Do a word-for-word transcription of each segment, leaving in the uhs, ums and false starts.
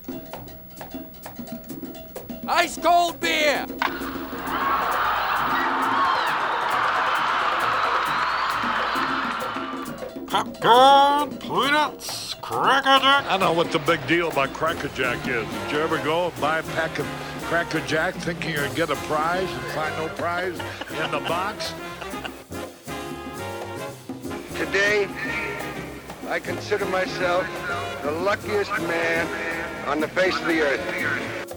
Ice cold beer! Popcorn, peanuts, Cracker Jack. I know what the big deal about Cracker Jack is. Did you ever go and buy a pack of Cracker Jack thinking you're going to get a prize and find no prize in the box? Today, I consider myself the luckiest man on the face of the earth.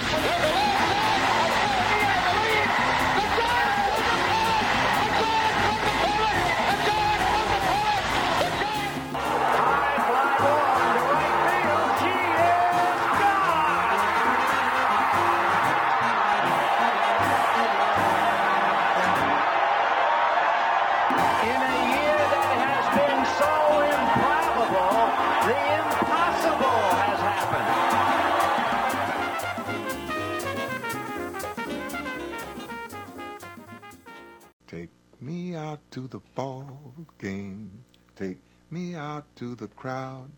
To the ball game, take me out to the crowd,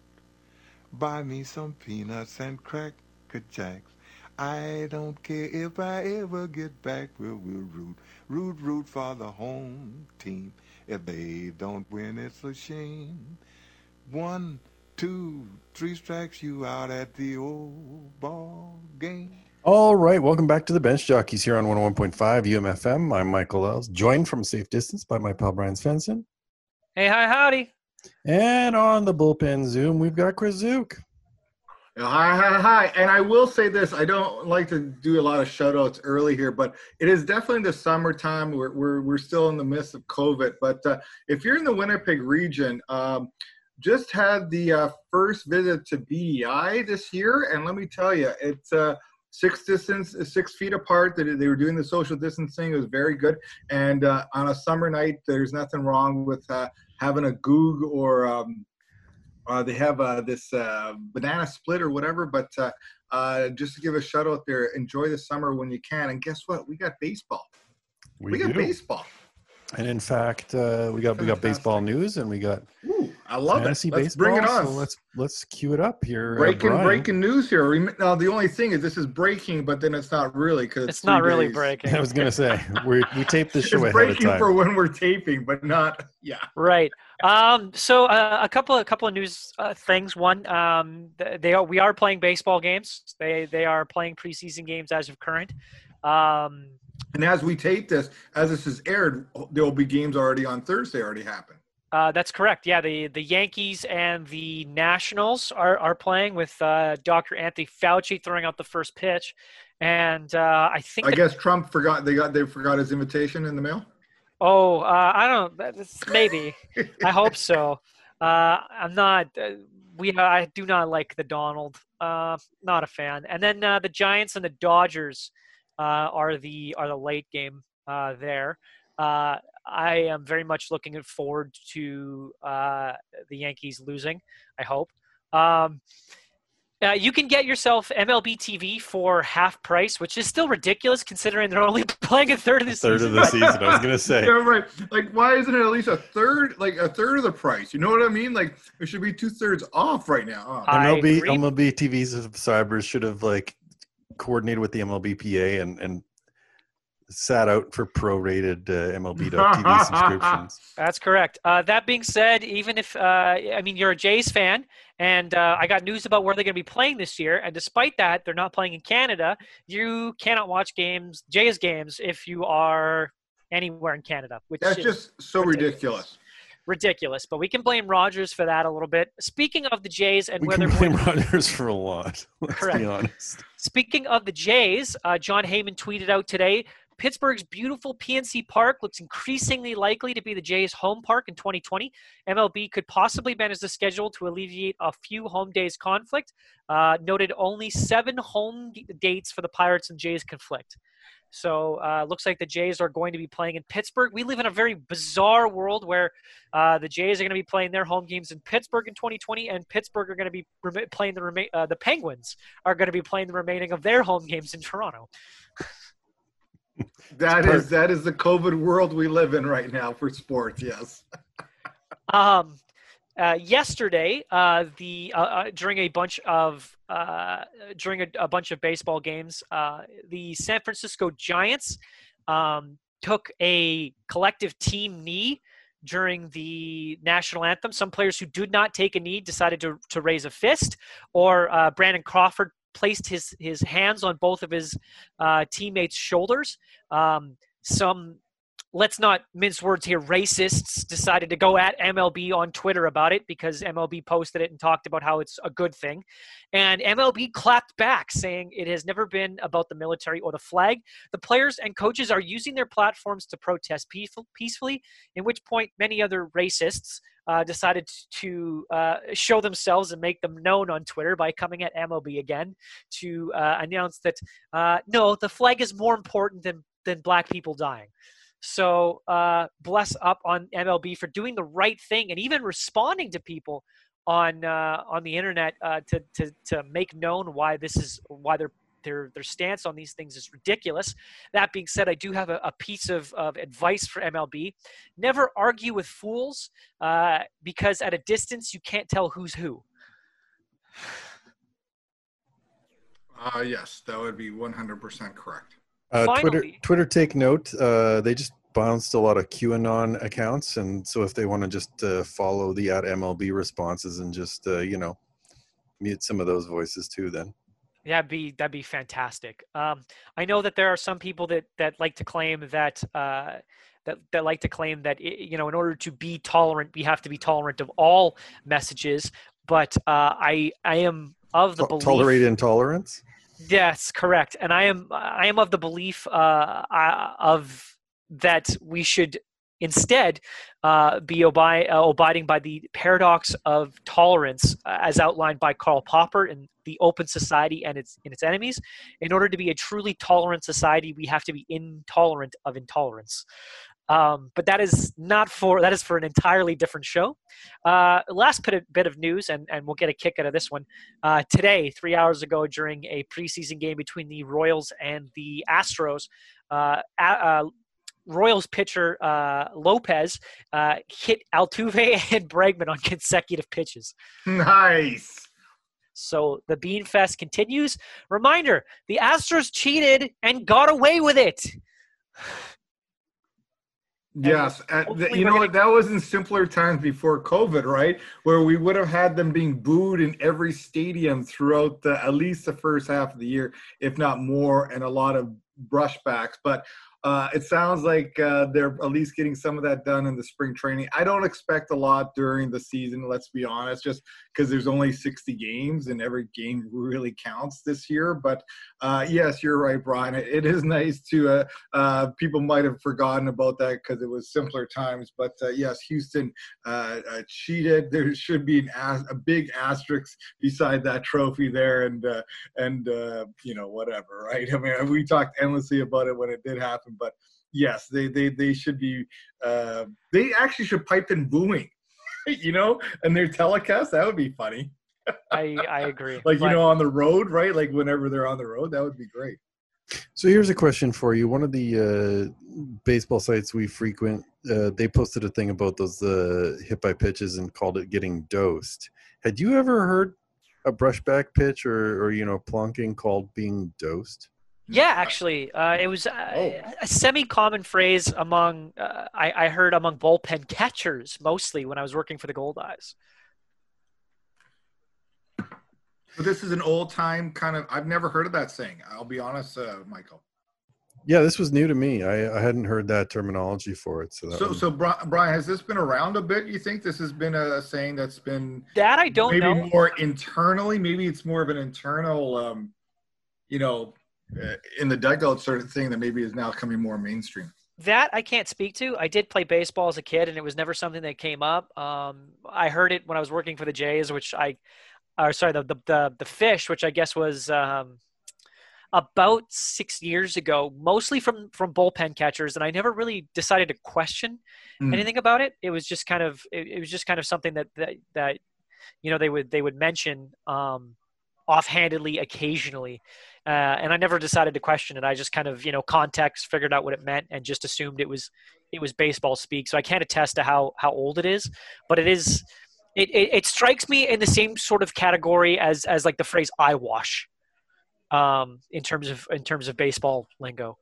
buy me some peanuts and Cracker Jacks. I don't care if I ever get back. We'll, we'll root, root, root for the home team. If they don't win, it's a shame. One, two, three strikes you out at the old ball game. All right, welcome back to the Bench Jockeys here on one oh one point five U M F M. I'm Michael Ells, joined from a safe distance by my pal Brian Svensson. Hey, hi, howdy. And on the bullpen Zoom, we've got Chris Zook. Hi, hi, hi. And I will say this, I don't like to do a lot of shout-outs early here, but it is definitely the summertime. We're, we're, we're still in the midst of COVID. But uh, if you're in the Winnipeg region, um, just had the uh, first visit to B D I this year. And let me tell you, it's uh, – Six distance, six feet apart. They, they were doing the social distancing. It was very good. And uh, on a summer night, there's nothing wrong with uh, having a goog or um, uh, they have uh, this uh, banana split or whatever. But uh, uh, just to give a shout out there, enjoy the summer when you can. And guess what? We got baseball. We, we got do. baseball. And in fact, uh, we got we got baseball news, and we got Ooh, I love fantasy it. Let's baseball. bring it on. So let's let's cue it up here. Breaking uh, breaking news here. Now the only thing is this is breaking, but then it's not really because it's, it's not really days. breaking. I was gonna say we we taped this show it's ahead breaking of time for when we're taping, but not yeah. Right. Um. So uh, a couple a couple of news uh, things. One, um, they are we are playing baseball games. They they are playing preseason games as of current. Um. And as we tape this, as this is aired, there will be games already on Thursday already happen. Uh, that's correct. Yeah, the, the Yankees and the Nationals are, are playing with uh, Doctor Anthony Fauci throwing out the first pitch, and uh, I think. I that, guess Trump forgot they got they forgot his invitation in the mail. Oh, uh, I don't. That's, maybe. I hope so. Uh, I'm not. Uh, we I do not like the Donald. Uh, not a fan. And then uh, the Giants and the Dodgers. Uh, are the are the late game uh, there. Uh, I am very much looking forward to uh, the Yankees losing, I hope. Um, uh, you can get yourself M L B T V for half price, which is still ridiculous considering they're only playing a third of the a third season. of the season. I was going to say. Yeah, right. Like, why isn't it at least a third, like a third of the price? You know what I mean? Like, it should be two thirds off right now. Huh? M L B M L B T V subscribers should have like coordinated with the M L B P A and, and sat out for prorated uh, M L B T V subscriptions. That's correct. Uh, that being said, even if, uh, I mean, you're a Jays fan, and uh, I got news about where they're going to be playing this year, and despite that, they're not playing in Canada, you cannot watch games, Jays games, if you are anywhere in Canada. Which That's is just so ridiculous. ridiculous. Ridiculous, but we can blame Rogers for that a little bit. Speaking of the Jays and we whether can blame Rogers for a lot. Let's Correct. be honest. Speaking of the Jays, uh, John Heyman tweeted out today, Pittsburgh's beautiful P N C Park looks increasingly likely to be the Jays' home park in twenty twenty. M L B could possibly manage the schedule to alleviate a few home days conflict. Uh, noted only seven home dates for the Pirates and Jays conflict. So uh, looks like the Jays are going to be playing in Pittsburgh. We live in a very bizarre world where uh, the Jays are going to be playing their home games in Pittsburgh in twenty twenty, and Pittsburgh are going to be rem- playing the rema- uh, the Penguins are going to be playing the remaining of their home games in Toronto. That is that is the COVID world we live in right now for sports. Yes. um. Uh, yesterday, uh, the uh, uh, during a bunch of uh, during a, a bunch of baseball games, uh, the San Francisco Giants um, took a collective team knee during the national anthem. Some players who did not take a knee decided to to raise a fist, or uh, Brandon Crawford placed his his hands on both of his uh, teammates' shoulders. Um, some Let's not mince words here. Racists decided to go at M L B on Twitter about it because M L B posted it and talked about how it's a good thing. And M L B clapped back, saying it has never been about the military or the flag. The players and coaches are using their platforms to protest peaceful, peacefully, in which point many other racists uh, decided to uh, show themselves and make them known on Twitter by coming at M L B again to uh, announce that, uh, no, the flag is more important than, than black people dying. So uh, bless up on M L B for doing the right thing and even responding to people on uh, on the internet uh, to to to make known why this is why their their their stance on these things is ridiculous. That being said, I do have a, a piece of, of advice for M L B: never argue with fools uh, because at a distance you can't tell who's who. Uh, yes, that would be one hundred percent correct. Uh, Twitter, Finally. Twitter, take note. Uh, they just bounced a lot of QAnon accounts, and so if they want to just uh, follow the at M L B responses and just uh, you know mute some of those voices too, then That'd be that'd be fantastic. Um, I know that there are some people that that like to claim that uh, that that like to claim that you know in order to be tolerant, we have to be tolerant of all messages. But uh, I I am of the belief tolerate intolerance. Yes, correct. And I am I am of the belief uh, I, of that we should instead uh, be obi- uh, abiding by the paradox of tolerance uh, as outlined by Karl Popper in The Open Society and its and its Enemies. In order to be a truly tolerant society, we have to be intolerant of intolerance. Um, but that is not for that is for an entirely different show. Uh, last bit of, bit of news, and, and we'll get a kick out of this one. Uh, today, three hours ago, during a preseason game between the Royals and the Astros, uh, uh, Royals pitcher uh, Lopez uh, hit Altuve and Bregman on consecutive pitches. Nice. So the Bean Fest continues. Reminder, the Astros cheated and got away with it. Yes, and the, you know what? That was in simpler times before COVID, right? Where we would have had them being booed in every stadium throughout the, at least the first half of the year, if not more, and a lot of brushbacks. But uh, it sounds like uh, they're at least getting some of that done in the spring training. I don't expect a lot during the season, let's be honest, just because there's only sixty games and every game really counts this year. But uh, yes, you're right, Brian. It, it is nice to uh, uh, – people might have forgotten about that because it was simpler times. But uh, yes, Houston uh, uh, cheated. There should be an as- a big asterisk beside that trophy there and, uh, and uh, you know, whatever, right? I mean, we talked endlessly about it when it did happen. But yes, they they they should be. Uh, they actually should pipe in booing, you know, and their telecast. That would be funny. I I agree. like but, you know, on the road, right? Like whenever they're on the road, that would be great. So here's a question for you. One of the uh, baseball sites we frequent, uh, they posted a thing about those uh, hit by pitches and called it getting dosed. Had you ever heard a brushback pitch or or you know plonking called being dosed? Yeah, actually, uh, it was uh, Oh. a semi-common phrase among uh, I, I heard among bullpen catchers mostly when I was working for the Goldeyes. But this is an old time kind of. I've never heard of that saying. I'll be honest, uh, Michael. Yeah, this was new to me. I, I hadn't heard that terminology for it. So, that So, was, so Bri- Brian, has this been around a bit? You think this has been a saying that's been That I don't maybe know. more internally? Maybe it's more of an internal, um, you know, uh, in the dugout sort of thing that maybe is now coming more mainstream. That I can't speak to. I did play baseball as a kid, and it was never something that came up. Um, I heard it when I was working for the Jays, which I, or sorry, the the the, the Fish, which I guess was um, about six years ago, mostly from from bullpen catchers, and I never really decided to question Mm. anything about it. It was just kind of it, it was just kind of something that that that you know they would they would mention um, offhandedly occasionally. Uh, and I never decided to question it. I just kind of, you know, context, figured out what it meant, and just assumed it was, it was baseball speak. So I can't attest to how how old it is, but it is, It, it it strikes me in the same sort of category as as like the phrase "eyewash," um, in terms of in terms of baseball lingo.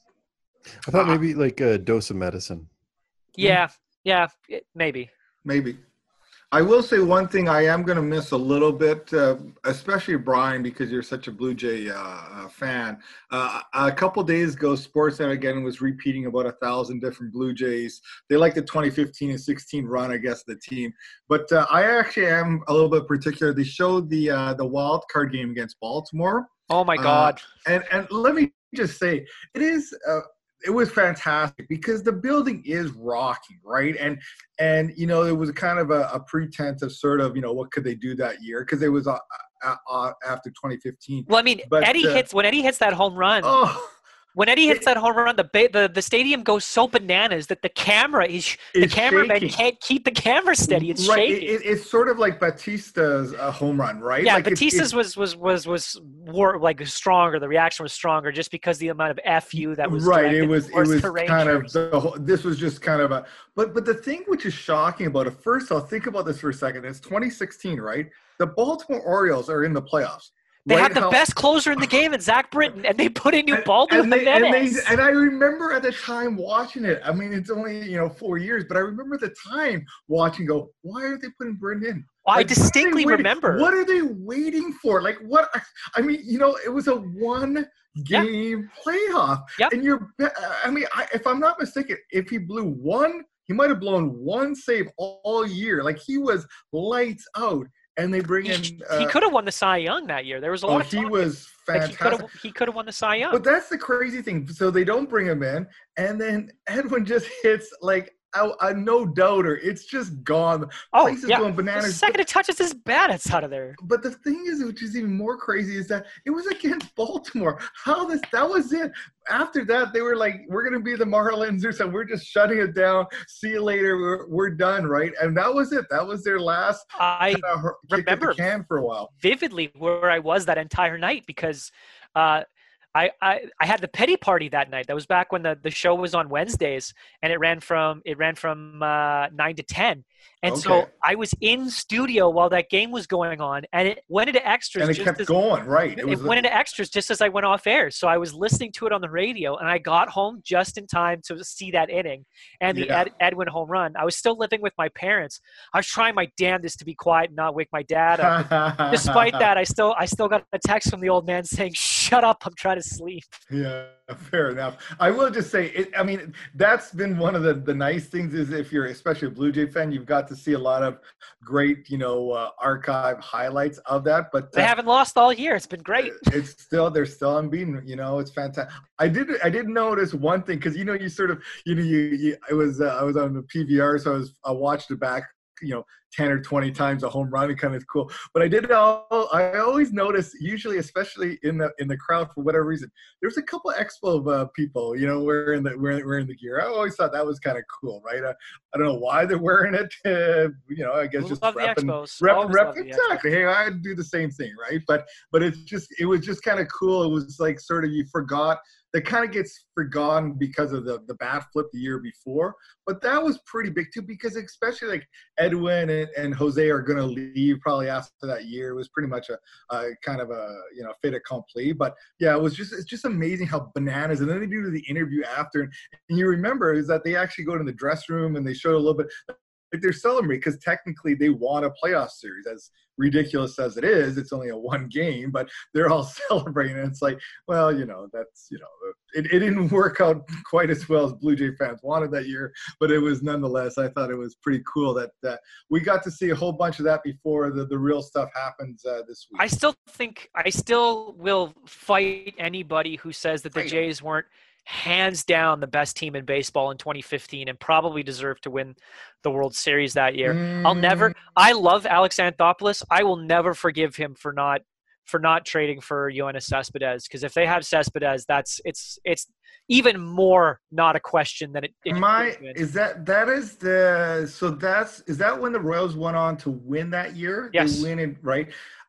I thought maybe like a dose of medicine. Yeah, yeah, it, maybe. Maybe. I will say one thing I am going to miss a little bit, uh, especially Brian, because you're such a Blue Jay uh, uh, fan. Uh, a couple days ago, Sportsnet again was repeating about a thousand different Blue Jays. They like the twenty fifteen and sixteen run, I guess, the team. But uh, I actually am a little bit particular. They showed the uh, the wild card game against Baltimore. Oh my God! Uh, and and let me just say, it is. Uh, It was fantastic because the building is rocking, right? And, and you know, it was kind of a, a pretense of sort of, you know, what could they do that year? Because it was uh, uh, uh, after twenty fifteen. Well, I mean, but, Eddie uh, hits – when Eddie hits that home run oh, – When Eddie hits it, that home run, the, ba- the the stadium goes so bananas that the camera is the It's cameraman shaking. can't keep the camera steady. It's right. shaking. It, it, it's sort of like Batista's uh, home run, right? Yeah, like it's- Batista's it's- was was was was more like stronger. The reaction was stronger just because the amount of F U that was right. It directed was it towards was the kind of Rangers. the whole, this was just kind of a but but the thing which is shocking about it. First, I'll think about this for a second. It's twenty sixteen, right? The Baltimore Orioles are in the playoffs. They right? have the How- best closer in the game, and Zach Britton, and they put in Ubaldo and, they, and, they, Jimenez. and I remember at the time watching it. I mean, it's only you know four years, but I remember the time watching. Go, why are they putting Britton in? I Like, what are they distinctly waiting- remember. What are they waiting for? Like what? I mean, you know, it was a one game playoff, Yep. and you're. I mean, I, if I'm not mistaken, if he blew one, he might have blown one save all, all year. Like he was lights out. And they bring He, in. Uh, he could have won the Cy Young that year. There was a lot oh, of he talk. was Like, fantastic. he could have he could have won the Cy Young. But that's the crazy thing. So they don't bring him in, and then Edwin just hits like a, a no doubter. It's just gone. oh Place is yeah, going the bananas. second it touches his bat, it's out of there. But the thing is, which is even more crazy, is that it was against Baltimore. How this? That was it. After that, they were like, "We're going to be the Marlins," or something. We're just shutting it down. See you later. We're we're done, right? And that was it. That was their last. I uh, kick at the remember can for a while. vividly where I was that entire night because uh, I, I I had the pity party that night. That was back when the, the show was on Wednesdays, and it ran from it ran from uh, nine to ten. And so Okay. I was in studio while that game was going on, and it went into extras. And it just kept as, going, right? It It, was went into extras just as I went off air. So I was listening to it on the radio, and I got home just in time to see that inning and the Yeah. Ed, Edwin home run. I was still living with my parents. I was trying my damnedest to be quiet and not wake my dad up. Despite that, I still I still got a text from the old man saying, "Shut up, I'm trying to sleep." Yeah, fair enough. I will just say, it, I mean, that's been one of the, the nice things is if you're especially a Blue Jay fan, you've got to see a lot of great, you know, uh, archive highlights of that. But They uh, haven't lost all year. It's been great. it's still they're still unbeaten. You know, it's fantastic. I did I did notice one thing because you know you sort of you know you, you I was uh, I was on the P V R, so I was I watched it back. You know, ten or twenty times a home run, and kind of cool. But I did. All, I always notice, usually, especially in the in the crowd, for whatever reason, there's a couple of Expo uh, people, you know, wearing the wearing, wearing the gear. I always thought that was kind of cool, right? Uh, I don't know why they're wearing it. Uh, you know, I guess We just love the repping, Expos. rep, Always rep, love the exactly. Hey, I'd do the same thing, right? But but it's just it was just kind of cool. It was like sort of you forgot. That kind of gets forgotten because of the, the bat flip the year before. But that was pretty big, too, because especially like Edwin and, and Jose are going to leave probably after that year. It was pretty much a, a kind of a, you know, fait accompli. But, yeah, it was just it's just amazing how bananas. And then they do the interview after. And, and you remember is that they actually go to the dressing room and they show a little bit. Like they're celebrating because technically they won a playoff series. As ridiculous as it is, it's only a one game, but they're all celebrating. And it's like, well, you know, that's, you know, it, it didn't work out quite as well as Blue Jay fans wanted that year, but it was nonetheless, I thought it was pretty cool that uh, we got to see a whole bunch of that before the, the real stuff happens uh, this week. I still think I still will fight anybody who says that the Fight 'em. Jays weren't hands down the best team in baseball in twenty fifteen and probably deserved to win the World Series that year. I'll never Mm. I love Alex Anthopoulos. I will never forgive him for not for not trading for Yoenis Cespedes, because if they have Cespedes, that's it's it's even more not a question than it, it Am I, should have been. is that that is the so that's is that when the Royals went on to win that year? Yes. They win it, right?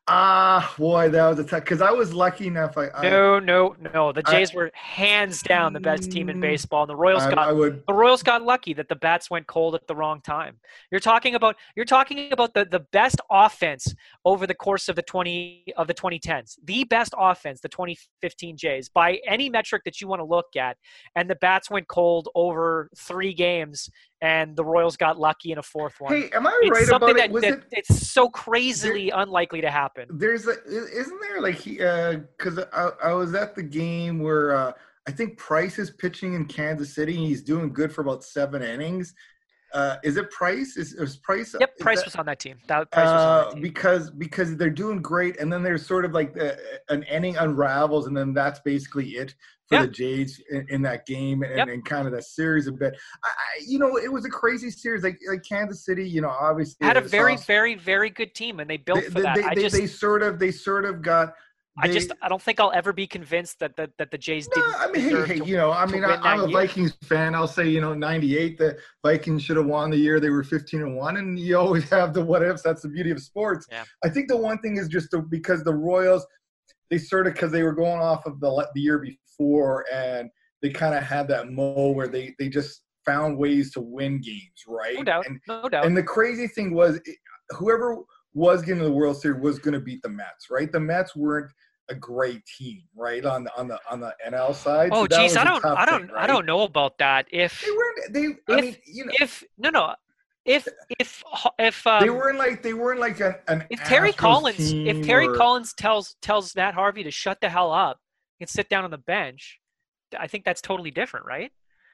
Ah, boy, that was a tough. Because I was lucky enough. I, I No, no, no. The Jays I- were hands down the best team in Mm, baseball, and the Royals I, got I would. the Royals got lucky that the bats went cold at the wrong time. You're talking about you're talking about the, the best offense over the course of the twenty of the twenty tens. The best offense, the twenty fifteen Jays, by any metric that you want to look at, and the bats went cold over three games, and the Royals got lucky in a fourth one. Hey, am I it's right something about that, it? Was that it? it's so crazily unlikely to happen. There's a isn't there like he because I, I was at the game where uh, I think Price is pitching in Kansas City and he's doing good for about seven innings. Uh, is it Price? Is, is Price? Yep, is Price that, was on that team. That Price was on uh, that team. because because they're doing great, and then there's sort of like uh an inning unravels, and then that's basically it for Yeah. the Jays in, in that game and, Yep. and kind of that series a bit. I, I, you know, it was a crazy series. Like like Kansas City, you know, obviously Had a it's very, awesome. very, very good team, and they built They, for that. they, I they, just, they sort of they sort of got. I they- just, I don't think I'll ever be convinced that that, that the Jays No, didn't I mean, hey, deserve hey, to, you know, I to mean, win I, I'm that a year. Vikings fan. I'll say, you know, ninety-eight, the Vikings should have won the year they were fifteen and one, and you always have the what ifs. That's the beauty of sports. Yeah. I think the one thing is just the, because the Royals, they sort of because they were going off of the le- the year before, and they kind of had that mo where they they just found ways to win games, right? No doubt, And no doubt. and the crazy thing was, it- whoever was getting to the World Series was going to beat the Mets, right? The Mets weren't a great team, right, on the on the on the N L side. Oh, So that geez, was I a don't, tough I don't, thing, I right? don't know about that. If, They weren't. They. I if, mean, you know, if, no, no, if, if, if, um, they weren't like they weren't like an. an if Terry Astros Collins, team if Terry or- Collins tells tells Matt Harvey to shut the hell up and sit down on the bench, I think that's totally different, right?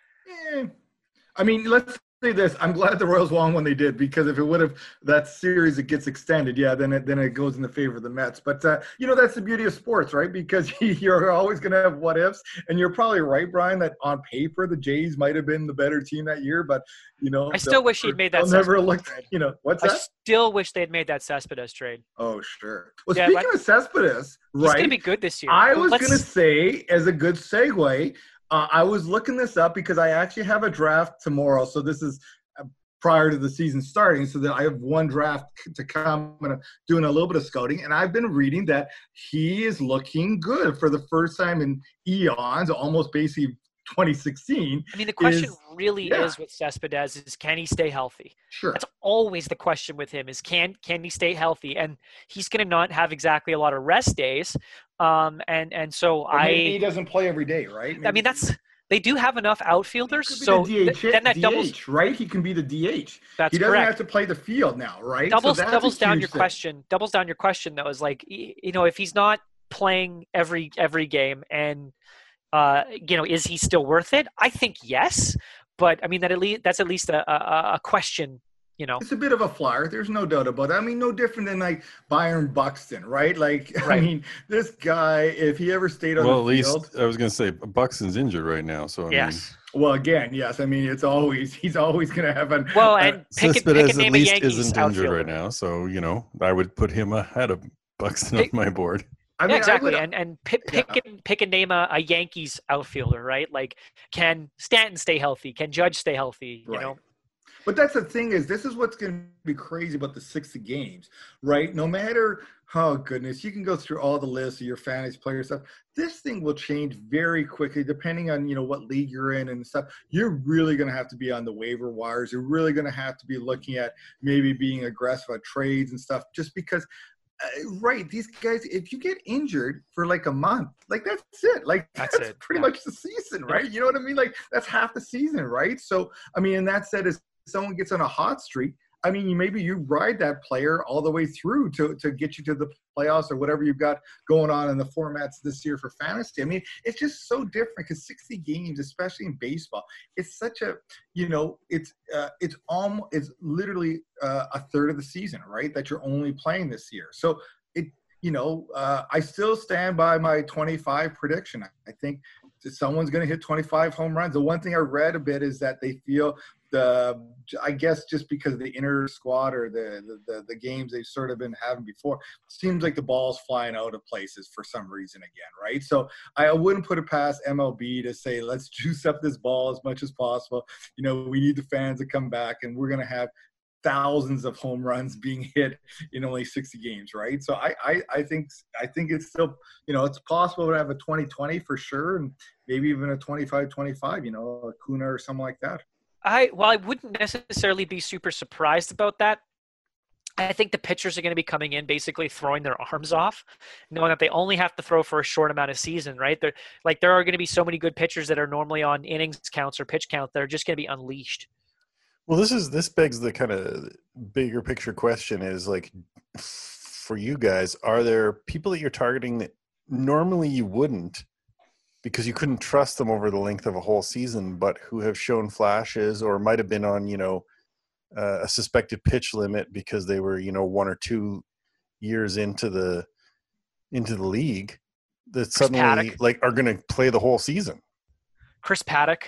Eh. I mean, let's say this. I'm glad the Royals won when they did, because if it would have that series, it gets extended. Yeah, then it then it goes in the favor of the Mets. But uh, you know, that's the beauty of sports, right? Because you're always going to have what ifs, and you're probably right, Brian, that on paper the Jays might have been the better team that year. But you know, I still they'll wish he'd never- made that they'll never Cespedes looked. trade. You know, what's I that? still wish they'd made that Cespedes trade. Oh, sure. Well, Yeah, speaking but- of Cespedes, He's right? going to be good this year. I was Let's- going to say, as a good segue, uh, I was looking this up because I actually have a draft tomorrow. So this is uh, prior to the season starting, so that I have one draft to come, and I'm doing a little bit of scouting. And I've been reading that he is looking good for the first time in eons, almost basically twenty sixteen. I mean, the question is- really yeah. is with Cespedes is, can he stay healthy? Sure. That's always the question with him is, can can he stay healthy? And he's going to not have exactly a lot of rest days. Um, and and so Or maybe he I, doesn't play every day, right? I Maybe- mean, that's they do have enough outfielders. Could be So the D H, th- then that D H, doubles right? He can be the D H. That's he doesn't correct. have to play the field now, right? doubles so that's doubles a down huge your thing. question. Doubles down your question though is like y- you know, if he's not playing every every game, and uh, you know, is he still worth it? I think yes, but I mean that at least that's at least a a, a question. You know, It's a bit of a flyer. There's no doubt about it. I mean, no different than like Byron Buxton, right? Like, I Right. mean, this guy, if he ever stayed on Well, the at least field, I was going to say Buxton's injured right now, so I yes. well, again, yes. I mean, it's always he's always going to have an. Well, uh, and pick, a, pick Cespedes a name at of least Yankees isn't outfielder. injured right now, so you know I would put him ahead of Buxton Pick- on my board. I mean, Yeah, I exactly. would- and and pick pick, Yeah. and, pick a name a, a Yankees outfielder, right? Like, can Stanton stay healthy? Can Judge stay healthy? You Right. know, But that's the thing is, this is what's going to be crazy about the sixty games, right? No matter, oh goodness, you can go through all the lists of your fantasy player stuff. This thing will change very quickly depending on, you know, what league you're in and stuff. You're really going to have to be on the waiver wires. You're really going to have to be looking at maybe being aggressive at trades and stuff, just because, uh, right, these guys, if you get injured for like a month, like that's it. Like That's that's, it, pretty yeah. much the season, right? You know what I mean? Like that's half the season, right? So, I mean, and that said, is someone gets on a hot streak, I mean, you maybe you ride that player all the way through to, to get you to the playoffs or whatever you've got going on in the formats this year for fantasy. I mean, it's just so different because sixty games, especially in baseball, it's such a, you know, it's uh, it's almost it's literally uh, a third of the season, right? That you're only playing this year. So it, you know, uh, I still stand by my twenty-five prediction. I think someone's going to hit twenty-five home runs. The one thing I read a bit is that they feel the, I guess just because of the inner squad or the, the, the, the games they've sort of been having before, seems like the ball's flying out of places for some reason again, right? So I wouldn't put it past M L B to say, let's juice up this ball as much as possible. You know, we need the fans to come back, and we're going to have thousands of home runs being hit in only sixty games, right? So I, I, I think I think it's still, you know, it's possible to have a twenty twenty for sure, and maybe even a twenty-five twenty-five, you know, a Kuna or something like that. I well, I wouldn't necessarily be super surprised about that. I think the pitchers are going to be coming in basically throwing their arms off, knowing that they only have to throw for a short amount of season, right? They're, like there are going to be so many good pitchers that are normally on innings counts or pitch count that are just going to be unleashed. Well, this is this begs the kind of bigger picture question is like, for you guys, are there people that you're targeting that normally you wouldn't because you couldn't trust them over the length of a whole season, but who have shown flashes or might have been on, you know, uh, a suspected pitch limit because they were, you know, one or two years into the into the league that suddenly like are going to play the whole season? Chris Paddock,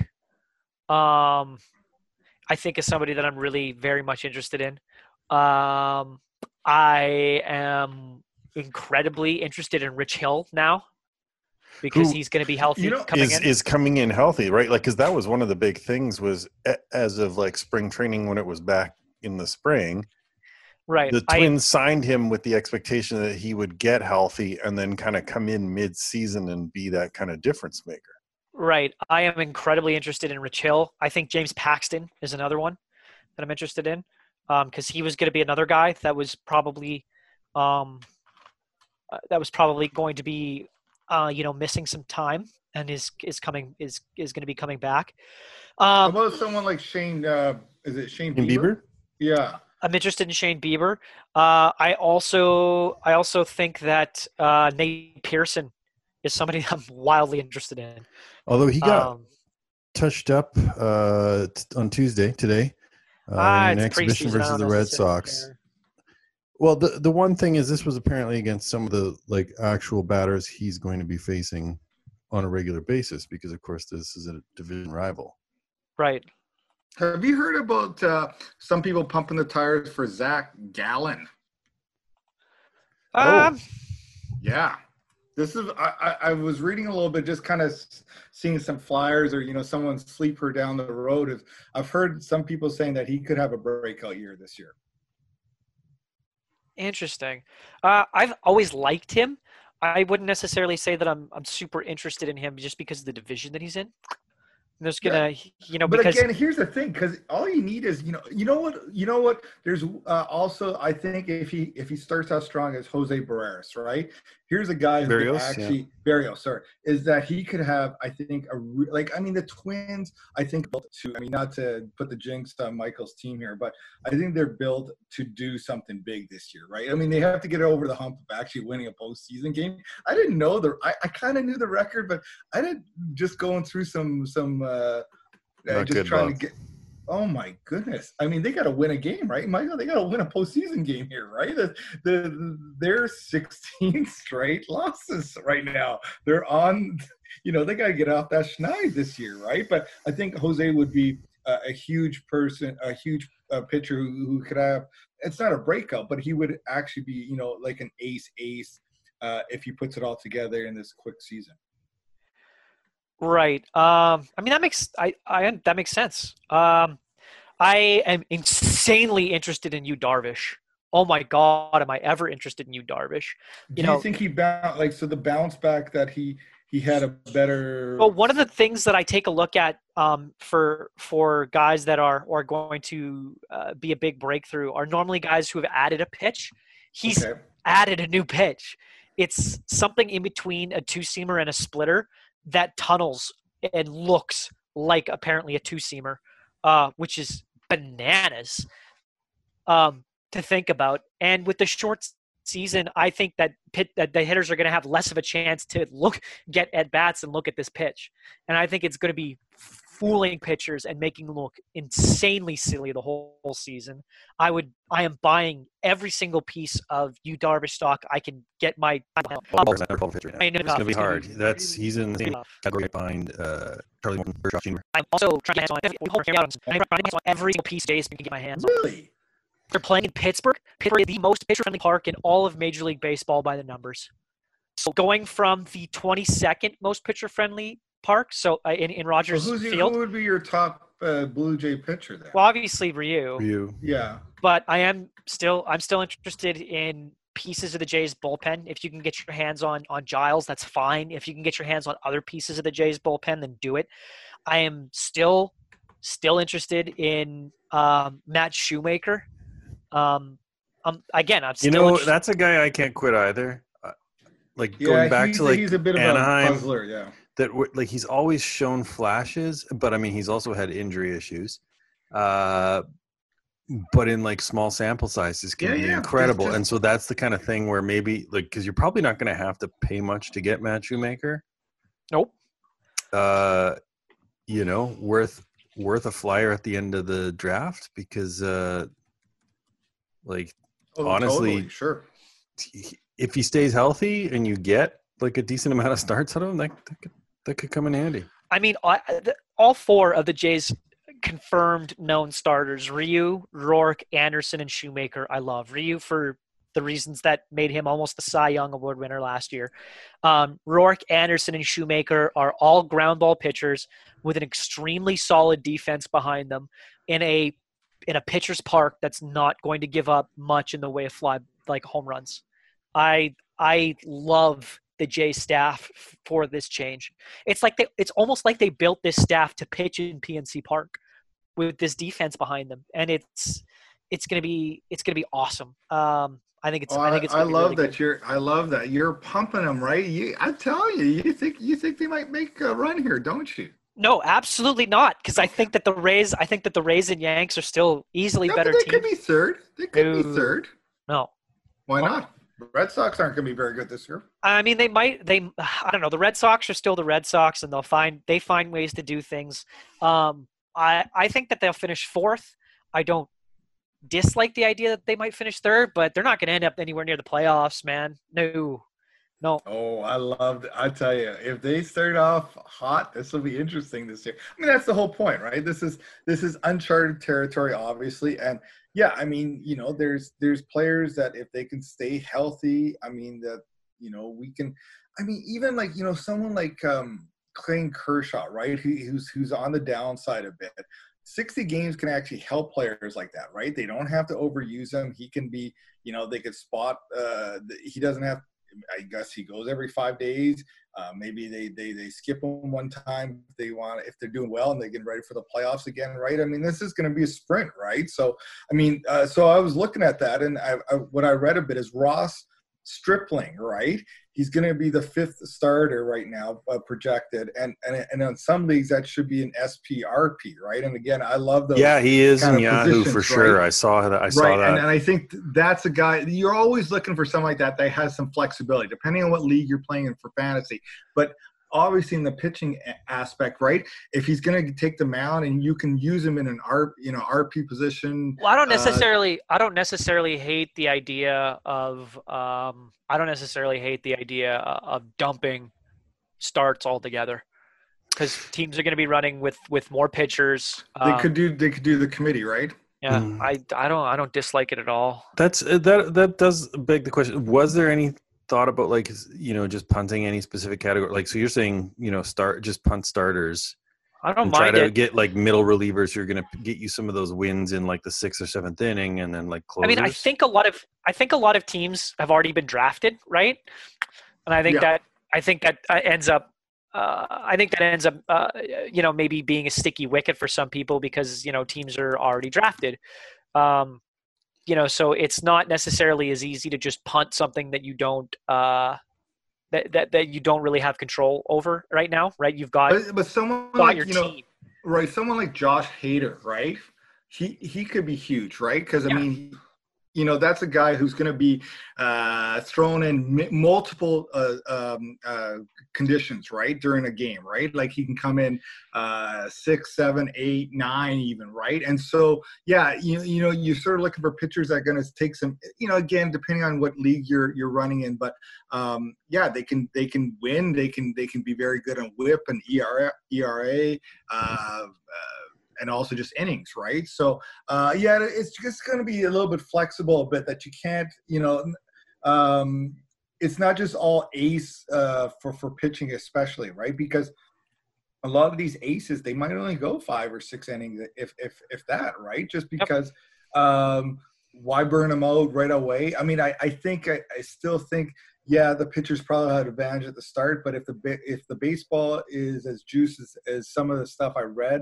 um, I think is somebody that I'm really very much interested in. Um, I am incredibly interested in Rich Hill now because Who, he's going to be healthy you know, coming is, in. is coming in healthy, right? Like, because that was one of the big things was as of like spring training when it was back in the spring. Right. The Twins I, signed him with the expectation that he would get healthy and then kind of come in mid-season and be that kind of difference maker. Right. I am incredibly interested in Rich Hill. I think James Paxton is another one that I'm interested in because um, he was going to be another guy that was probably um, uh, that was probably going to be uh, you know missing some time and is is coming is is going to be coming back. Um, How about someone like Shane? Uh, is it Shane Bieber? Bieber? Yeah. I'm interested in Shane Bieber. Uh, I also I also think that uh, Nate Pearson is somebody I'm wildly interested in. Although he got um, touched up uh, t- on Tuesday today uh, ah, in an exhibition versus the Red Sox. There. Well, the the one thing is this was apparently against some of the like actual batters he's going to be facing on a regular basis because, of course, this is a division rival. Right. Have you heard about uh, some people pumping the tires for Zach Gallen? Um, oh. Yeah. This is I, I, I was reading a little bit, just kind of seeing some flyers or, you know, someone's sleeper down the road. I've heard some people saying that he could have a breakout year this year. Interesting. Uh, I've always liked him. I wouldn't necessarily say that I'm I'm super interested in him just because of the division that he's in. There's gonna, yeah. you know, but because again, here's the thing, because all you need is, you know, you know what, you know what. There's uh, also, I think, if he if he starts out strong as Jose Barreras, right? Here's a guy who Berrios, actually yeah. Berrios, sorry, is that he could have, I think, a re- like, I mean, the Twins, I think, built to, I mean, not to put the jinx on Michael's team here, but I think they're built to do something big this year, right? I mean, they have to get over the hump of actually winning a postseason game. I didn't know the, I, I kind of knew the record, but I didn't just going through some some. Uh, uh, just trying luck. to get. Oh my goodness! I mean, they got to win a game, right, Michael? They got to win a postseason game here, right? The, the their sixteen straight losses right now. They're on. You know, they got to get off that schneid this year, right? But I think Jose would be a, a huge person, a huge uh, pitcher who, who could have. It's not a breakout, but he would actually be, you know, like an ace ace uh, if he puts it all together in this quick season. Right. Um, I mean, that makes I, I that makes sense. Um, I am insanely interested in Yu Darvish. Oh my God, am I ever interested in Yu Darvish? You Do know, you think he bounced like so the bounce back that he he had a better? Well, one of the things that I take a look at um, for for guys that are are going to uh, be a big breakthrough are normally guys who have added a pitch. He's okay. added a new pitch. It's something in between a two-seamer and a splitter that tunnels and looks like apparently a two-seamer, uh, which is bananas um, to think about. And with the short season, I think that pit, that the hitters are going to have less of a chance to look, get at bats and look at this pitch. And I think it's going to be fooling pitchers and making them look insanely silly the whole, whole season. I would, I am buying every single piece of Yu Darvish stock I can get my. It's going to be hard. That's he's in the same category behind uh, Charlie Morton, Josh Junior I'm also trying to on every single piece days I can get my hands on. Really? They're playing in Pittsburgh. Pittsburgh is the most pitcher-friendly park in all of Major League Baseball by the numbers. So going from the twenty-second most pitcher-friendly park, so uh, in, in Rogers so who's your, Field. Who would be your top uh, Blue Jay pitcher then? Well, obviously Ryu. Ryu. Yeah. But I am still I'm still interested in pieces of the Jays bullpen. If you can get your hands on on Giles, that's fine. If you can get your hands on other pieces of the Jays bullpen, then do it. I am still still interested in um, Matt Shoemaker. Um, um, again, I'm still You know, interested- that's a guy I can't quit either. Uh, Like Yeah, going back he's, to like he's a bit of Anaheim, a puzzler, yeah. that w- like he's always shown flashes, but I mean he's also had injury issues. Uh, but in like small sample sizes can Yeah, be yeah, incredible, just- and so that's the kind of thing where maybe like because you're probably not going to have to pay much to get Matt Shoemaker. Nope. Uh, you know, worth worth a flyer at the end of the draft because, uh, like, Oh, honestly, totally, sure. he- if he stays healthy and you get like a decent amount of starts out of him, that that could, that could come in handy. I mean, all, all four of the Jays confirmed known starters, Ryu, Rourke, Anderson, and Shoemaker, I love. Ryu for the reasons that made him almost the Cy Young Award winner last year. Um, Rourke, Anderson, and Shoemaker are all ground ball pitchers with an extremely solid defense behind them in a in a pitcher's park that's not going to give up much in the way of fly like home runs. I I love the Jay staff for this change. It's like they, it's almost like they built this staff to pitch in P N C Park with this defense behind them, and it's it's gonna be it's gonna be awesome. Um, I think it's Oh, I think it's. I Gonna be love really that good. you're. I love that you're pumping them, right? You, I'm telling you, you think you think they might make a run here, don't you? No, absolutely not. Because I think that the Rays, I think that the Rays and Yanks are still easily No, better but they teams. could be third. They could be No. third. No, Why not? The Red Sox aren't going to be very good this year. I mean they might. They I don't know. The Red Sox are still the Red Sox, and they'll find they find ways to do things. Um, I I think that they'll finish fourth. I don't dislike the idea that they might finish third, but they're not going to end up anywhere near the playoffs, man. No, no. Oh, I love. I tell you, if they start off hot, this will be interesting this year. I mean, that's the whole point, right? This is this is uncharted territory, obviously, and yeah, I mean, you know, there's there's players that if they can stay healthy, I mean, that you know, we can. I mean, even like you know, someone like um, Clayton Kershaw, right? Who, who's who's on the downside a bit. sixty games can actually help players like that, right? They don't have to overuse him. He can be, you know, they could spot. Uh, he doesn't have. I guess he goes every five days. Uh, maybe they, they they skip him one time if they want, if they're doing well and they get ready for the playoffs again, right? I mean, this is going to be a sprint, right? So, I mean, uh, so I was looking at that, and I, I, what I read a bit is Ross Stripling, right? He's going to be the fifth starter right now, uh, projected, and and and on some leagues that should be an S P R P, right? And again, I love those. Yeah, he is kind in of Yahoo for positions, sure. right? I saw that. I saw right, that. and, and I think that's a guy you're always looking for, something like that that has some flexibility, depending on what league you're playing in for fantasy. But obviously, in the pitching a- aspect, right? If he's going to take the mound and you can use him in an R, you know, R P position. Well, I don't uh, necessarily. I don't necessarily hate the idea of. Um, I don't necessarily hate the idea of dumping starts altogether, because teams are going to be running with with more pitchers. They Um, could do. They could do the committee, right? Yeah, Mm. I, I don't I don't dislike it at all. That's uh, that that does beg the question. Was there any thought about like you know just punting any specific category? Like so, you're saying you know start just punt starters. I don't And try mind to it. get like middle relievers who are going to get you some of those wins in like the sixth or seventh inning, and then like I closers. mean, I think a lot of I think a lot of teams have already been drafted, right? And I think Yeah. that I think that uh, ends up. Uh, I think that ends up, uh, you know, maybe being a sticky wicket for some people because you know teams are already drafted. Um, you know, so it's not necessarily as easy to just punt something that you don't uh, that, that that you don't really have control over right now, right? You've got But, but someone got like your you know, team. right? Someone like Josh Hader, right? He he could be huge, right? Because I Yeah. mean, you know, that's a guy who's going to be uh, thrown in m- multiple uh, um, uh, conditions, right, during a game, right? Like he can come in uh, six, seven, eight, nine, even, right? And so, yeah, you you know, you're sort of looking for pitchers that are going to take some, you know, again, depending on what league you're you're running in, but um, yeah, they can they can win, they can they can be very good on WHIP and E R A, E R A. Uh, uh, and also just innings, right? So, uh, yeah, it's just going to be a little bit flexible a bit that you can't, you know, um, it's not just all ace uh, for, for pitching especially, right? Because a lot of these aces, they might only go five or six innings, if if if that, right? Just because, yep. um, why burn them out right away? I mean, I, I think I, I still think, yeah, the pitchers probably had advantage at the start, but if the if the baseball is as juicy as, as some of the stuff I read,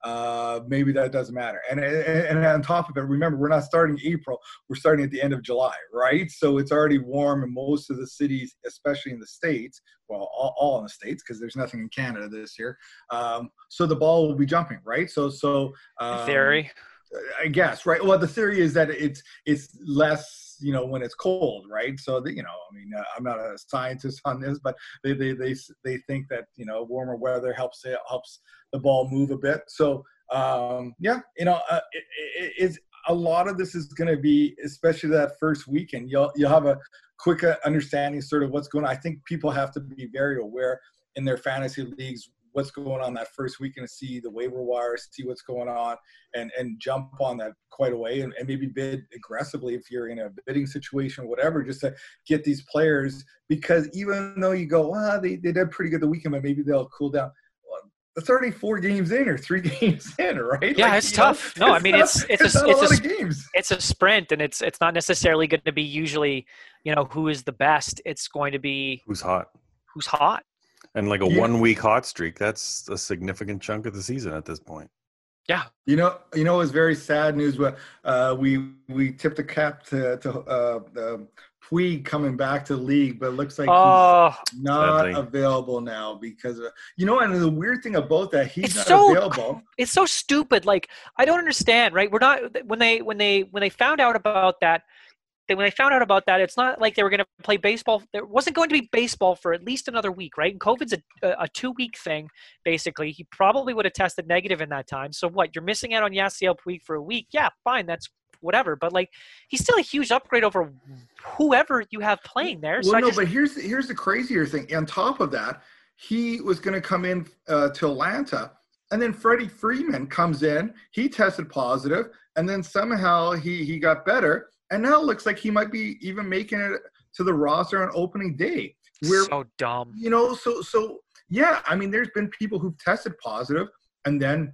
uh, maybe that doesn't matter. And, and and on top of it, remember, we're not starting April; we're starting at the end of July, right? So it's already warm in most of the cities, especially in the States. Well, all, all in the States, because there's nothing in Canada this year. Um, so the ball will be jumping, right? So so um, theory. I guess, right? Well, the theory is that it's it's less, you know, when it's cold, right? So that, you know, I mean, uh, I'm not a scientist on this, but they they they they think that, you know, warmer weather helps it helps the ball move a bit. So um, yeah, you know, uh, it, it, it's a lot of this is going to be, especially that first weekend. You'll you'll have a quick understanding sort of what's going on. I think people have to be very aware in their fantasy leagues what's going on that first weekend, to see the waiver wire, see what's going on, and and jump on that quite away, and, and maybe bid aggressively if you're in a bidding situation, whatever, just to get these players. Because even though you go, ah, they, they did pretty good the weekend, but maybe they'll cool down. Well, that's already four games in or three games in, right? Yeah, like, it's tough. Know, no, it's I mean, not, it's it's, it's a, not it's a lot a, of games. It's a sprint, and it's it's not necessarily going to be usually, you know, who is the best. It's going to be who's hot. Who's hot. And like a yeah. one-week hot streak, that's a significant chunk of the season at this point. Yeah. You know, you know, it's very sad news. But uh, we we tipped the cap to to uh, uh, Puig coming back to the league, but it looks like oh, he's not sadly. available now because of, you know. And the weird thing about that, he's it's not so, available. It's so stupid. Like, I don't understand. Right? We're not when they when they when they found out about that. When they found out about that, it's not like they were going to play baseball. There wasn't going to be baseball for at least another week, right? And COVID's a, a two-week thing, basically. He probably would have tested negative in that time. So what? You're missing out on Yasiel Puig for a week. Yeah, fine. That's whatever. But, like, he's still a huge upgrade over whoever you have playing there. So well, I no, just, but here's here's the crazier thing. On top of that, he was going to come in uh, to Atlanta, and then Freddie Freeman comes in. He tested positive, and then somehow he he got better. And now it looks like he might be even making it to the roster on opening day. We're, so dumb. You know, so, so yeah, I mean, there's been people who've tested positive and then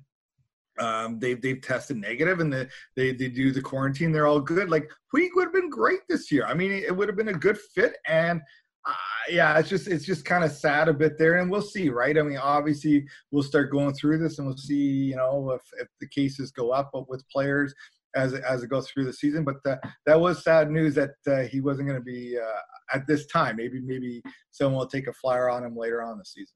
um, they've, they've tested negative and the, they, they do the quarantine. They're all good. Like, Puig would have been great this year. I mean, it would have been a good fit. And uh, yeah, it's just, it's just kind of sad a bit there. And we'll see, right? I mean, obviously we'll start going through this and we'll see, you know, if, if the cases go up with players as as it goes through the season. But uh, that was sad news that uh, he wasn't going to be uh, at this time. Maybe maybe someone will take a flyer on him later on in the season.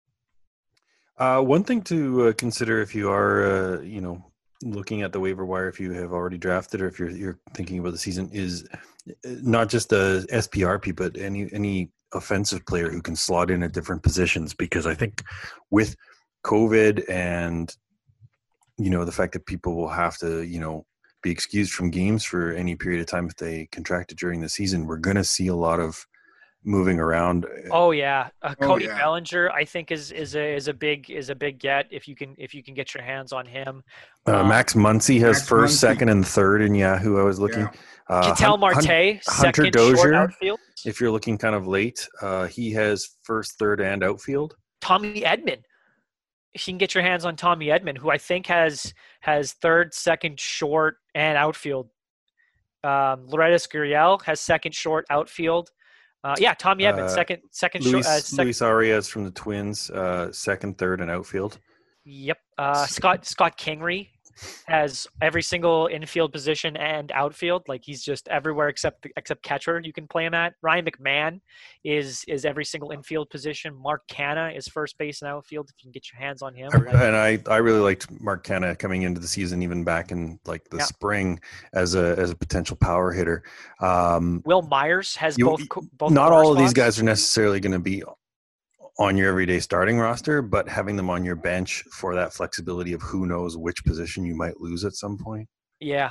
Uh, one thing to uh, consider if you are, uh, you know, looking at the waiver wire, if you have already drafted or if you're you're thinking about the season, is not just the S P R P, but any any offensive player who can slot in at different positions. Because I think with COVID and, you know, the fact that people will have to, you know, be excused from games for any period of time if they contracted during the season, we're going to see a lot of moving around. Oh yeah, uh, Oh, Cody yeah. Bellinger, I think is is a is a big is a big get if you can if you can get your hands on him. Uh, Um, Max Muncy has Max first, Muncy. second, and third in Yahoo. I was looking. Yeah. Uh, Ketel Hun- Marte, Hun- Hunter second short Dozier, outfield. if you're looking kind of late, uh, he has first, third, and outfield. Tommy Edman. If you can get your hands on Tommy Edman, who I think has has third, second, short, and outfield. Um, Lourdes Gurriel has second, short, outfield. Uh, yeah, Tommy Edman, Uh, second, second, Luis, short. Uh, second, Luis Arias from the Twins, uh, second, third, and outfield. Yep. Uh, Scott Scott Kingery has every single infield position and outfield. Like he's just everywhere except except catcher. You can play him at. Ryan McMahon is is every single infield position. Mark Canna is first base and outfield. If you can get your hands on him. I- Like, and I, I really liked Mark Canna coming into the season, even back in like the Yeah. spring, as a as a potential power hitter. Um, Will Myers has You- both co- both. not corner all of these spots. guys are necessarily going to be on your everyday starting roster, but having them on your bench for that flexibility of who knows which position you might lose at some point. Yeah.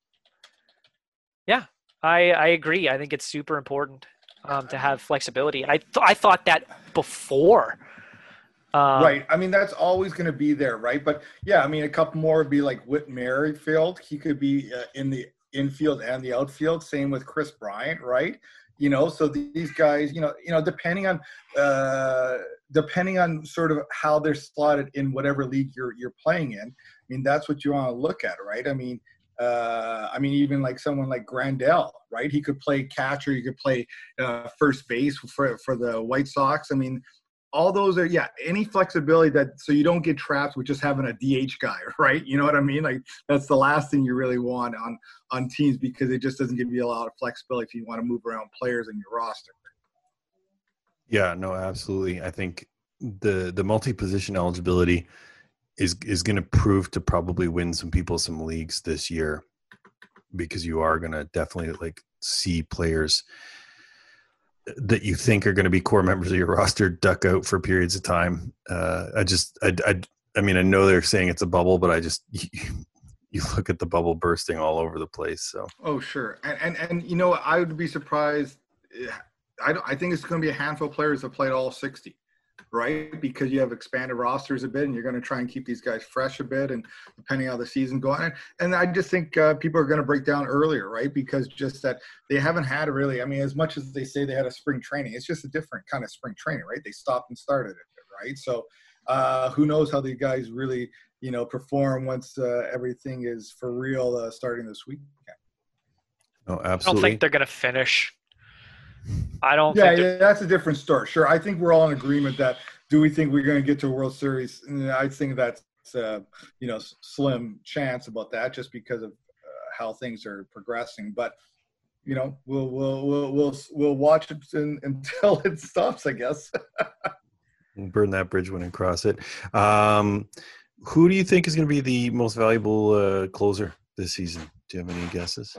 Yeah, I I agree. I think it's super important um, to have flexibility. I th- I thought that before. Um, Right. I mean, that's always going to be there, right? But yeah, I mean, a couple more would be like Whit Merrifield. He could be uh, in the infield and the outfield. Same with Chris Bryant, right? You know, so these guys, you know, you know, depending on uh, depending on sort of how they're slotted in whatever league you're you're playing in, I mean, that's what you want to look at, right? I mean, uh, I mean, even like someone like Grandel, right? He could play catcher, he could play uh, first base for for the White Sox. I mean, all those are, yeah, any flexibility that, so you don't get trapped with just having a D H guy, right? You know what I mean? Like, that's the last thing you really want on, on teams, because it just doesn't give you a lot of flexibility if you want to move around players in your roster. Yeah, no, absolutely. I think the, the multi-position eligibility is, is going to prove to probably win some people some leagues this year, because you are going to definitely like see players that you think are going to be core members of your roster duck out for periods of time. Uh, I just, I, I, I mean, I know they're saying it's a bubble, but I just, you, you look at the bubble bursting all over the place. So, oh, sure. And, and, and you know, I would be surprised. I don't, I think it's going to be a handful of players that played all sixty, right? Because you have expanded rosters a bit, and you're going to try and keep these guys fresh a bit, and depending on how the season going. And I just think uh, people are going to break down earlier, right? Because just that they haven't had a really, I mean, as much as they say they had a spring training, it's just a different kind of spring training, right? They stopped and started it, right? So uh, who knows how these guys really, you know, perform once uh, everything is for real uh, starting this weekend. Oh, absolutely. I don't think they're going to finish. I don't yeah, think yeah, that's a different story. Sure. I think we're all in agreement that, do we think we're going to get to a World Series? And I think that's, uh, you know, slim chance about that, just because of uh, how things are progressing. But, you know, we'll, we'll, we'll, we'll, we'll watch it in, until it stops, I guess. We'll burn that bridge when we cross it. Um, who do you think is going to be the most valuable uh, closer this season? Do you have any guesses?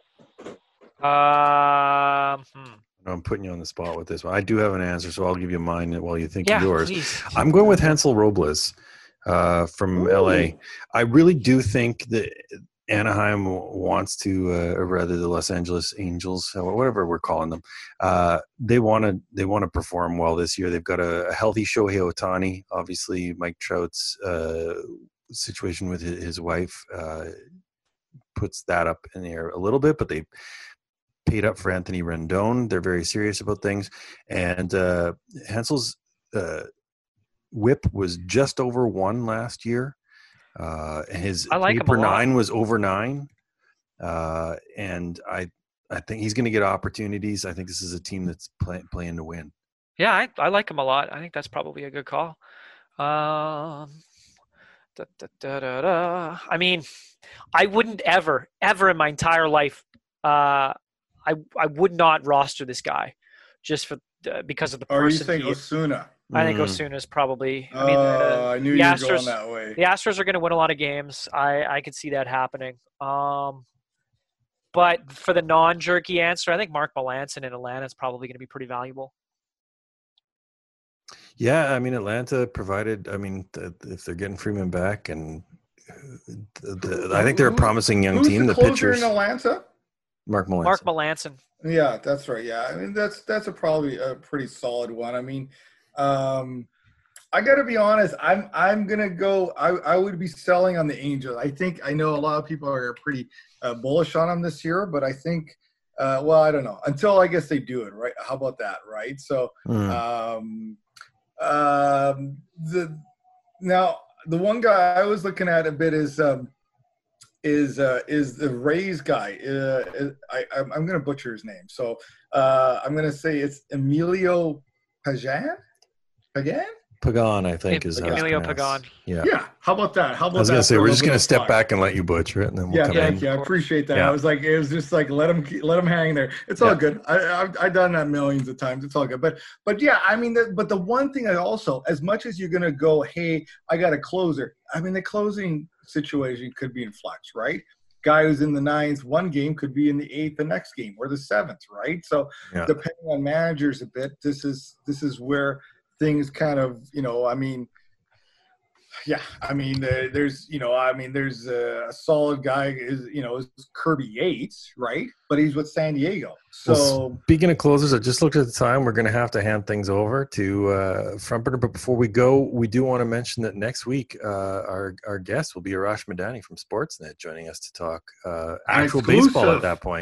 Um, hmm. I'm putting you on the spot with this one. I do have an answer, so I'll give you mine while you think yeah, of yours. Please. I'm going with Hansel Robles uh, from Ooh. L A. I really do think that Anaheim wants to, uh, or rather the Los Angeles Angels, whatever we're calling them, uh, they want to they want to perform well this year. They've got a, a healthy Shohei Ohtani. Obviously, Mike Trout's uh, situation with his wife uh, puts that up in the air a little bit, but they paid up for Anthony Rendon. They're very serious about things. And uh, Hansel's uh, whip was just over one last year. Uh, his I like A per nine was over nine. Uh, and I I think he's going to get opportunities. I think this is a team that's play, playing to win. Yeah, I, I like him a lot. I think that's probably a good call. Um, da, da, da, da, da. I mean, I wouldn't ever, ever in my entire life uh, – I, I would not roster this guy just for uh, because of the person. Are you saying Osuna? I think Mm. Osuna is probably. I Oh, mean, uh, I knew the you were Astros, going that way. The Astros are going to win a lot of games. I, I could see that happening. Um, but for the non-jerky answer, I think Mark Melancon in Atlanta is probably going to be pretty valuable. Yeah, I mean, Atlanta provided, I mean, th- if they're getting Freeman back, and the, the, I think they're a promising young Who's team. the The closer pitchers. in Atlanta? Mark Melancon. Mark Melancon. Yeah, that's right. Yeah, I mean that's that's a probably a pretty solid one. I mean, um, I got to be honest. I'm I'm gonna go. I I would be selling on the Angels. I think I know a lot of people are pretty uh, bullish on them this year, but I think, uh, well, I don't know until I guess they do it right. How about that, right? So, Mm. um, um, the now the one guy I was looking at a bit is. Um, is uh, is the Rays guy. Uh, I, I'm going to butcher his name. So uh, I'm going to say it's Emilio Pagan? Pagan? Pagan, I think, is how it's Emilio pronounced. Pagan. Yeah. Yeah. How about that? How about I was going that to say, for a we're little just bit going to of step fun? back and let you butcher it, and then we'll Yeah, come thank in. you. I appreciate that. Yeah. I was like, it was just like let him let him hang there. It's all Yeah. good. I, I've I've done that millions of times. It's all good. But but yeah, I mean, the, but the one thing I also, as much as you're gonna go, hey, I got a closer. I mean, the closing situation could be in flux, right? Guy who's in the ninth one game could be in the eighth the next game, or the seventh, right? So Yeah. depending on managers a bit, this is this is where things kind of, you know, I mean. Yeah, I mean, uh, there's, you know, I mean, there's a, a solid guy is, you know, is Kirby Yates, right? But he's with San Diego. So Well, speaking of closers, I just looked at the time. We're going to have to hand things over to uh, Front-Burner. But before we go, we do want to mention that next week, uh, our our guest will be Arash Madani from Sportsnet joining us to talk uh, actual exclusive. baseball at that point.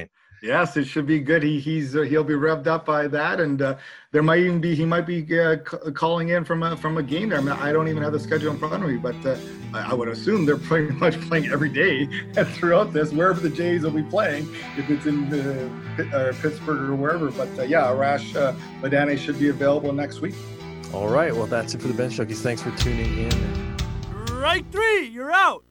Yes, it should be good. He he's uh, he'll be revved up by that, and uh, there might even be he might be uh, c- calling in from a from a game there. I mean, I don't even have the schedule in front of me, but uh, I, I would assume they're pretty much playing every day throughout this, wherever the Jays will be playing, if it's in the, uh, Pittsburgh or wherever. But uh, yeah, Arash uh, Madani should be available next week. All right, well, that's it for the Bench Junkies. Thanks for tuning in. Right three, you're out.